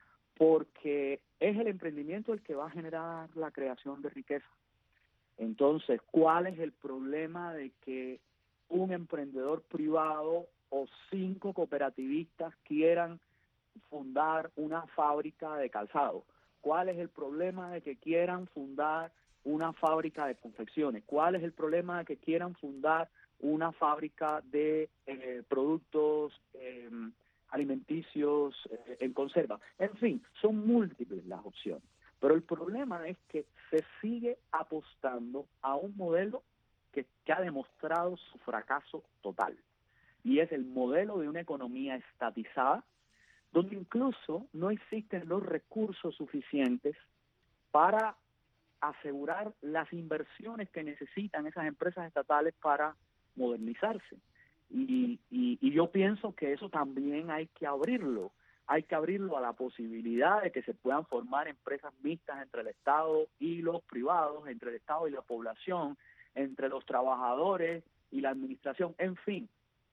Porque es el emprendimiento el que va a generar la creación de riqueza. Entonces, ¿cuál es el problema de que un emprendedor privado o cinco cooperativistas quieran fundar una fábrica de calzado? ¿Cuál es el problema de que quieran fundar una fábrica de confecciones? ¿Cuál es el problema de que quieran fundar una fábrica de eh, productos eh, alimenticios eh, en conserva? En fin, son múltiples las opciones. Pero el problema es que se sigue apostando a un modelo que, que ha demostrado su fracaso total. Y es el modelo de una economía estatizada, donde incluso no existen los recursos suficientes para asegurar las inversiones que necesitan esas empresas estatales para modernizarse. Y, y, y yo pienso que eso también hay que abrirlo. Hay que abrirlo a la posibilidad de que se puedan formar empresas mixtas entre el Estado y los privados, entre el Estado y la población, entre los trabajadores y la administración, en fin.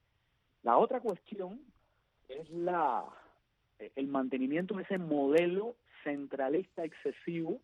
La otra cuestión es la el mantenimiento de ese modelo centralista excesivo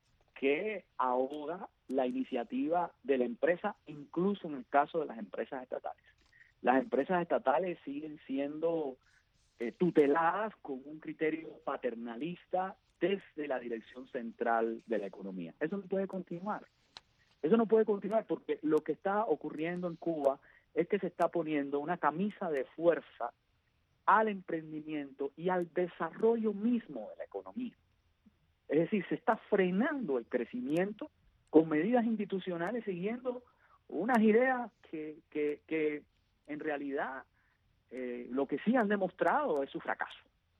que ahoga la iniciativa de la empresa, incluso en el caso de las empresas estatales. Las empresas estatales siguen siendo eh, tuteladas con un criterio paternalista desde la dirección central de la economía. Eso no puede continuar. Eso no puede continuar porque lo que está ocurriendo en Cuba es que se está poniendo una camisa de fuerza al emprendimiento y al desarrollo mismo de la economía. Es decir, se está frenando el crecimiento con medidas institucionales siguiendo unas ideas que, que, que en realidad eh, lo que sí han demostrado es su fracaso.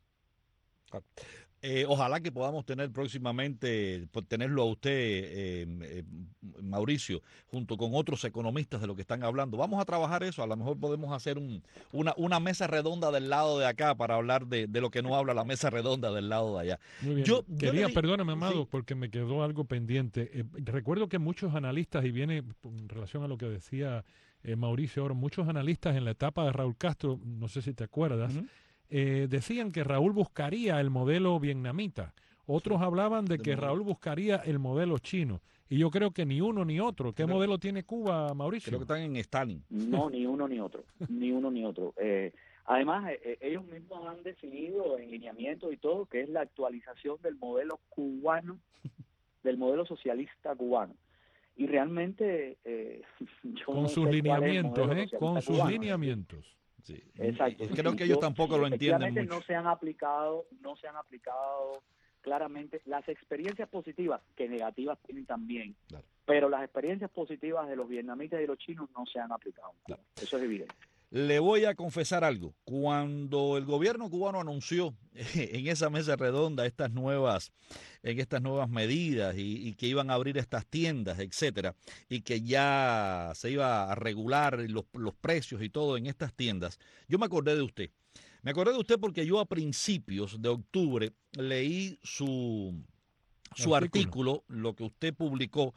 Eh, ojalá que podamos tener próximamente, tenerlo a usted, eh, eh, Mauricio, junto con otros economistas de lo que están hablando. Vamos a trabajar eso, a lo mejor podemos hacer un, una, una mesa redonda del lado de acá para hablar de, de lo que no habla la mesa redonda del lado de allá. Muy bien. Yo, Quería, yo le... perdóname, Amado, sí. porque me quedó algo pendiente. Eh, recuerdo que muchos analistas, y viene en relación a lo que decía eh, Mauricio ahora, muchos analistas en la etapa de Raúl Castro, no sé si te acuerdas, uh-huh. Eh, decían que Raúl buscaría el modelo vietnamita. Otros sí, hablaban de, de que modelo. Raúl buscaría el modelo chino. Y yo creo que ni uno ni otro. ¿Qué creo, modelo tiene Cuba, Mauricio? Creo que están en Stalin. No, ni uno ni otro. Ni uno ni otro. Eh, además, eh, ellos mismos han definido en lineamientos y todo que es la actualización del modelo cubano, del modelo socialista cubano. Y realmente... Eh, yo Con no sus sé lineamientos, ¿eh? Con sus cubano. lineamientos. Sí. Exacto. Creo sí, que ellos yo, tampoco sí, lo entienden mucho. No se han aplicado, no se han aplicado claramente las experiencias positivas, que negativas tienen también, claro. Pero las experiencias positivas de los vietnamitas y de los chinos no se han aplicado. Claro. Eso es evidente. Le voy a confesar algo. Cuando el gobierno cubano anunció en esa mesa redonda estas nuevas, en estas nuevas medidas y, y que iban a abrir estas tiendas, etcétera, y que ya se iba a regular los, los precios y todo en estas tiendas, yo me acordé de usted. Me acordé de usted porque yo a principios de octubre leí su, su artículo, artículo lo que usted publicó,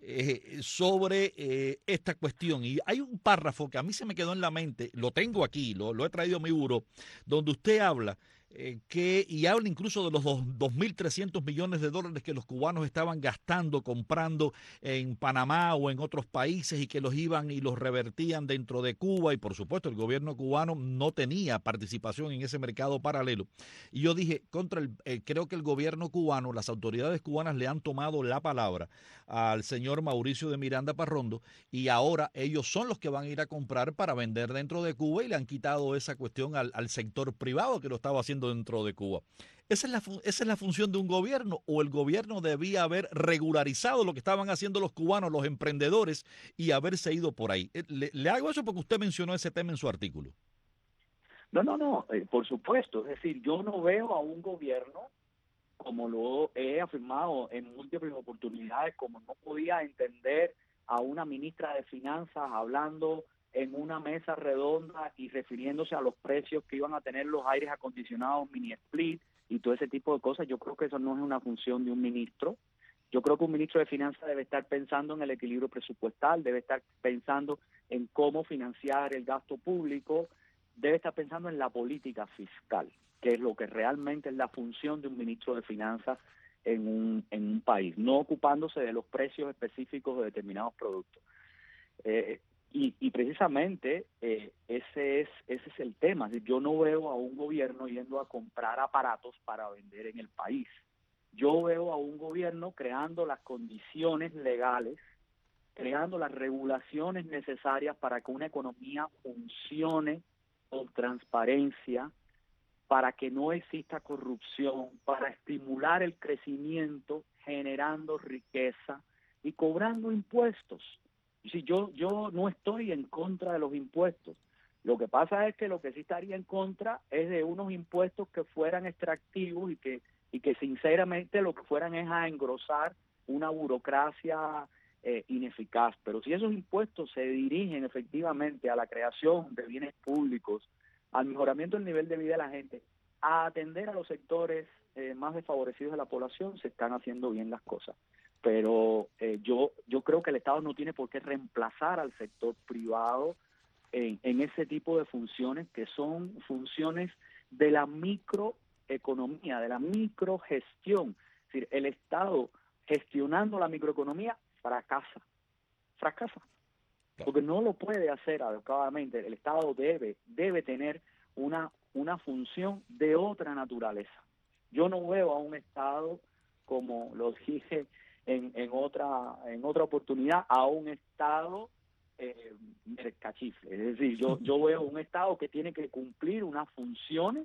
Eh, sobre eh, esta cuestión, y hay un párrafo que a mí se me quedó en la mente, lo tengo aquí, lo, lo he traído a mi buró, donde usted habla eh, que, y habla incluso de los dos mil trescientos millones de dólares que los cubanos estaban gastando, comprando en Panamá o en otros países y que los iban y los revertían dentro de Cuba, y por supuesto el gobierno cubano no tenía participación en ese mercado paralelo. Y yo dije, contra el, eh, creo que el gobierno cubano, las autoridades cubanas le han tomado la palabra al señor Mauricio de Miranda Parrondo, y ahora ellos son los que van a ir a comprar para vender dentro de Cuba, y le han quitado esa cuestión al, al sector privado que lo estaba haciendo dentro de Cuba. ¿Esa es, la, ¿Esa es la función de un gobierno, o el gobierno debía haber regularizado lo que estaban haciendo los cubanos, los emprendedores, y haberse ido por ahí? Le, le hago eso porque usted mencionó ese tema en su artículo. No, no, no, eh, por supuesto. Es decir, yo no veo a un gobierno, como lo he afirmado en múltiples oportunidades, como no podía entender a una ministra de Finanzas hablando en una mesa redonda y refiriéndose a los precios que iban a tener los aires acondicionados mini split y todo ese tipo de cosas. Yo creo que eso no es una función de un ministro. Yo creo que un ministro de Finanzas debe estar pensando en el equilibrio presupuestal, debe estar pensando en cómo financiar el gasto público, debe estar pensando en la política fiscal, que es lo que realmente es la función de un ministro de Finanzas en un, en un país, no ocupándose de los precios específicos de determinados productos. Eh, y, y precisamente eh, ese es ese es el tema. Yo no veo a un gobierno yendo a comprar aparatos para vender en el país. Yo veo a un gobierno creando las condiciones legales, creando las regulaciones necesarias para que una economía funcione con transparencia, para que no exista corrupción, para estimular el crecimiento, generando riqueza y cobrando impuestos. Si yo, yo no estoy en contra de los impuestos. Lo que pasa es que lo que sí estaría en contra es de unos impuestos que fueran extractivos y que y que sinceramente lo que fueran es a engrosar una burocracia eh, ineficaz. Pero si esos impuestos se dirigen efectivamente a la creación de bienes públicos, al mejoramiento del nivel de vida de la gente, a atender a los sectores eh, más desfavorecidos de la población, se están haciendo bien las cosas. Pero eh, yo yo creo que el Estado no tiene por qué reemplazar al sector privado en, en ese tipo de funciones que son funciones de la micro economía, de la microgestión. Es decir, el Estado gestionando la microeconomía fracasa, fracasa, porque no lo puede hacer adecuadamente. El Estado debe, debe tener una, una función de otra naturaleza. Yo no veo a un Estado, como lo dije en, en otra, en otra oportunidad, a un Estado eh, mercachifle. Es decir, yo, yo veo un Estado que tiene que cumplir unas funciones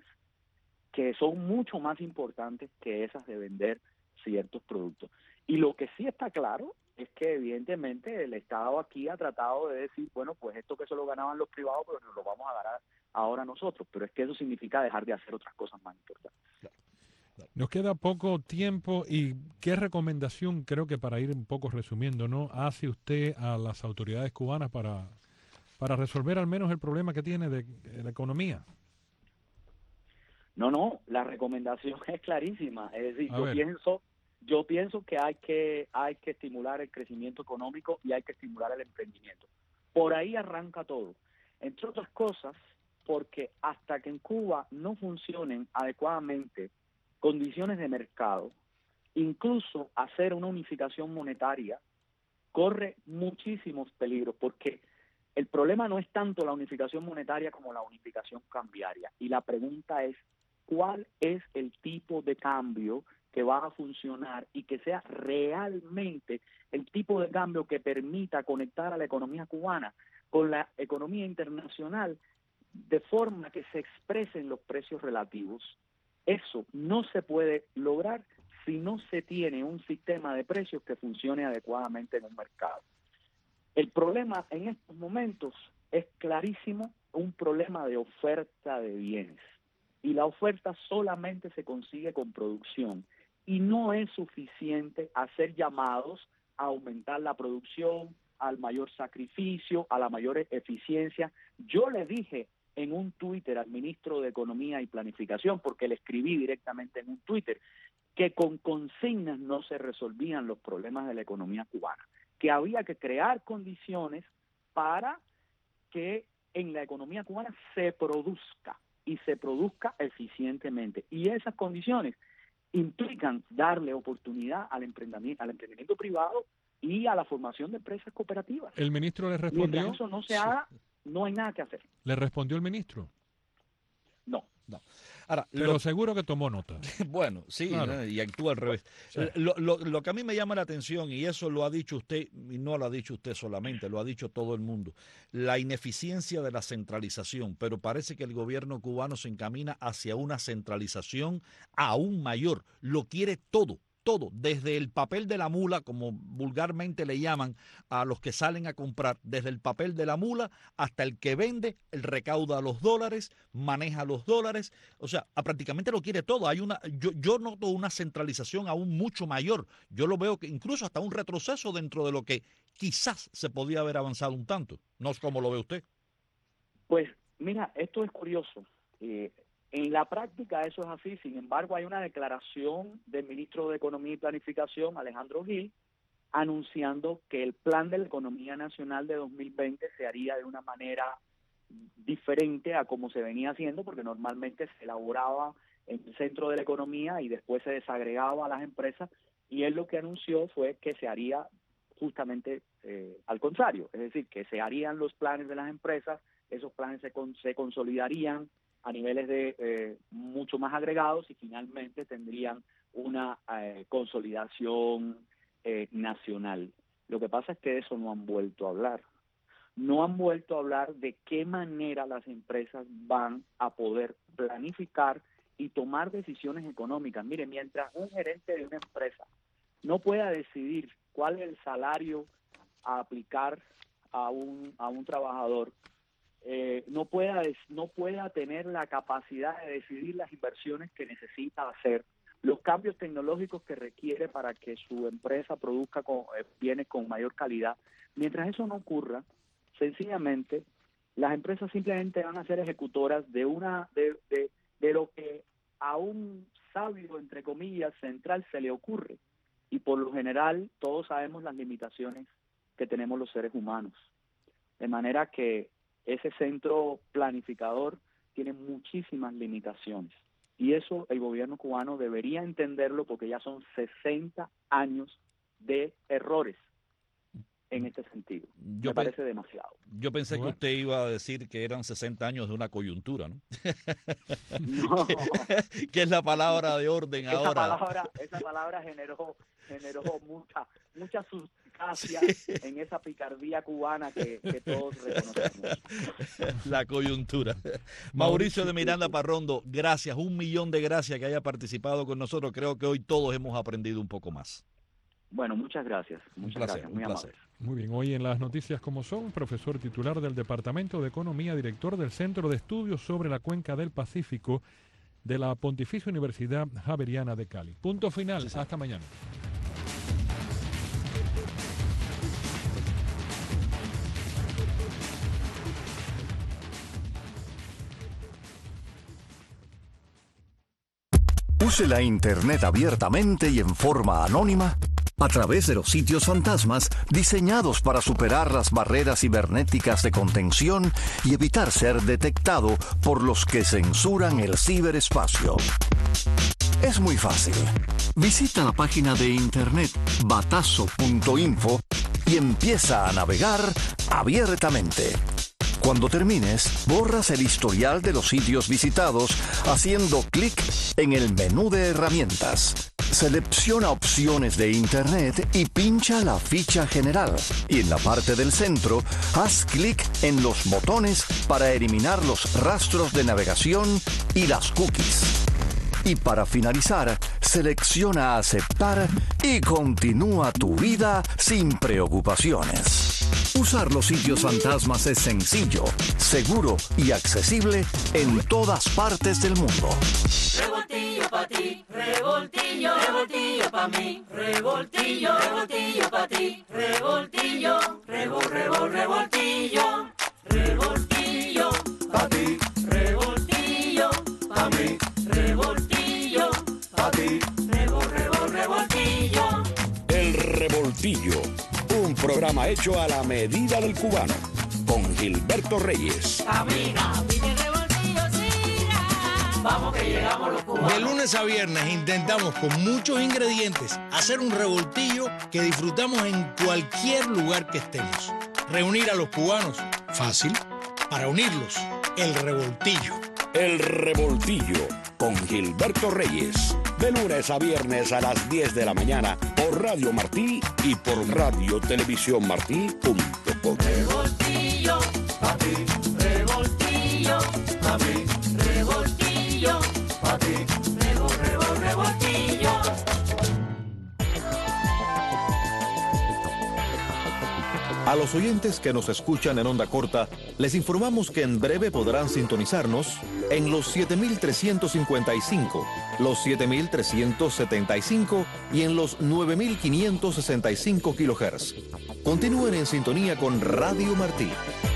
que son mucho más importantes que esas de vender ciertos productos. Y lo que sí está claro es que evidentemente el Estado aquí ha tratado de decir, bueno, pues esto que se lo ganaban los privados, pero nos lo vamos a ganar ahora nosotros. Pero es que eso significa dejar de hacer otras cosas más importantes. Claro. Claro. Nos queda poco tiempo y ¿qué recomendación, creo que para ir un poco resumiendo, ¿no, hace usted a las autoridades cubanas para, para resolver al menos el problema que tiene de, de la economía? No, no, la recomendación es clarísima. Es decir, A yo ver. pienso, yo pienso que hay que hay que estimular el crecimiento económico y hay que estimular el emprendimiento. Por ahí arranca todo. Entre otras cosas, porque hasta que en Cuba no funcionen adecuadamente condiciones de mercado, incluso hacer una unificación monetaria corre muchísimos peligros, porque el problema no es tanto la unificación monetaria como la unificación cambiaria. Y la pregunta es, ¿cuál es el tipo de cambio que va a funcionar y que sea realmente el tipo de cambio que permita conectar a la economía cubana con la economía internacional de forma que se expresen los precios relativos? Eso no se puede lograr si no se tiene un sistema de precios que funcione adecuadamente en un mercado. El problema en estos momentos es clarísimo, un problema de oferta de bienes. Y la oferta solamente se consigue con producción. Y no es suficiente hacer llamados a aumentar la producción, al mayor sacrificio, a la mayor eficiencia. Yo le dije en un Twitter al ministro de Economía y Planificación, porque le escribí directamente en un Twitter, que con consignas no se resolvían los problemas de la economía cubana, que había que crear condiciones para que en la economía cubana se produzca y se produzca eficientemente. Y esas condiciones implican darle oportunidad al emprendimiento, al emprendimiento privado y a la formación de empresas cooperativas. ¿El ministro le respondió? Mientras eso no se haga, no hay nada que hacer. ¿Le respondió el ministro? No. No. Ahora, Pero lo, seguro que tomó nota. bueno, sí, Claro. ¿no? Y actúa al revés. Sí. Lo, lo, lo que a mí me llama la atención, y eso lo ha dicho usted, y no lo ha dicho usted solamente, lo ha dicho todo el mundo, la ineficiencia de la centralización, pero parece que el gobierno cubano se encamina hacia una centralización aún mayor, lo quiere todo. Todo, desde el papel de la mula, como vulgarmente le llaman a los que salen a comprar, desde el papel de la mula hasta el que vende, el recauda los dólares, maneja los dólares, o sea, a prácticamente lo quiere todo. Hay una, yo, yo noto una centralización aún mucho mayor. Yo lo veo que incluso hasta un retroceso dentro de lo que quizás se podía haber avanzado un tanto. No sé cómo lo ve usted. Pues mira, esto es curioso. Eh, en la práctica eso es así, sin embargo hay una declaración del ministro de Economía y Planificación, Alejandro Gil, anunciando que el plan de la economía nacional de dos mil veinte se haría de una manera diferente a como se venía haciendo, porque normalmente se elaboraba en el centro de la economía y después se desagregaba a las empresas, y él lo que anunció fue que se haría justamente eh, al contrario, es decir, que se harían los planes de las empresas, esos planes se, con, se consolidarían a niveles de eh, mucho más agregados y finalmente tendrían una eh, consolidación eh, nacional. Lo que pasa es que de eso no han vuelto a hablar. No han vuelto a hablar de qué manera las empresas van a poder planificar y tomar decisiones económicas. Mire, mientras un gerente de una empresa no pueda decidir cuál es el salario a aplicar a un, a un trabajador, eh, no pueda, no pueda tener la capacidad de decidir las inversiones que necesita hacer, los cambios tecnológicos que requiere para que su empresa produzca con, eh, bienes con mayor calidad. Mientras eso no ocurra, sencillamente las empresas simplemente van a ser ejecutoras de una de, de, de lo que a un sabio, entre comillas, central se le ocurre. Y por lo general todos sabemos las limitaciones que tenemos los seres humanos. De manera que ese centro planificador tiene muchísimas limitaciones. Y eso el gobierno cubano debería entenderlo, porque ya son sesenta años de errores en este sentido. Yo Me parece demasiado. Yo pensé bueno. que usted iba a decir que eran sesenta años de una coyuntura, ¿no? No. ¿Qué es la palabra de orden esa ahora? Palabra, esa palabra generó, generó mucha, mucha sustancia sí. en esa picardía cubana que, que todos reconocemos. La coyuntura. Mauricio de Miranda Parrondo, gracias, un millón de gracias que haya participado con nosotros. Creo que hoy todos hemos aprendido un poco más. Bueno, muchas gracias. Muchas un placer, gracias, muy un placer. amables. Muy bien, hoy en las noticias como son, profesor titular del Departamento de Economía, director del Centro de Estudios sobre la Cuenca del Pacífico de la Pontificia Universidad Javeriana de Cali. Punto final, sí, sí. Hasta mañana. Use la Internet abiertamente y en forma anónima a través de los sitios fantasmas diseñados para superar las barreras cibernéticas de contención y evitar ser detectado por los que censuran el ciberespacio. Es muy fácil. Visita la página de internet batazo punto info y empieza a navegar abiertamente. Cuando termines, borras el historial de los sitios visitados haciendo clic en el menú de herramientas. Selecciona opciones de Internet y pincha la ficha general. Y en la parte del centro, haz clic en los botones para eliminar los rastros de navegación y las cookies. Y para finalizar, selecciona aceptar y continúa tu vida sin preocupaciones. Usar los sitios fantasmas es sencillo, seguro y accesible en todas partes del mundo. Revoltillo pa' ti, revoltillo, revoltillo pa' mí, revoltillo, revoltillo pa' ti, revoltillo, revol, revol, revoltillo, revoltillo pa' ti, revoltillo pa' mí, revoltillo pa' ti, revol, revol, revoltillo. El Revoltillo, un programa hecho a la medida del cubano, con Gilberto Reyes. Camina, pide revoltillo, siga. Vamos que llegamos los cubanos. De lunes a viernes intentamos con muchos ingredientes hacer un revoltillo que disfrutamos en cualquier lugar que estemos. Reunir a los cubanos, fácil. Para unirlos, el revoltillo. El Revoltillo, con Gilberto Reyes. De lunes a viernes a las diez de la mañana por Radio Martí y por radio televisión martí punto com. Revoltillo, pa' ti, revoltillo, pa' mí, revoltillo, pa' ti, revol, revol, revoltillo. A los oyentes que nos escuchan en onda corta, les informamos que en breve podrán sintonizarnos en los siete mil trescientos cincuenta y cinco, los siete mil trescientos setenta y cinco y en los nueve mil quinientos sesenta y cinco kilohertz. Continúen en sintonía con Radio Martí.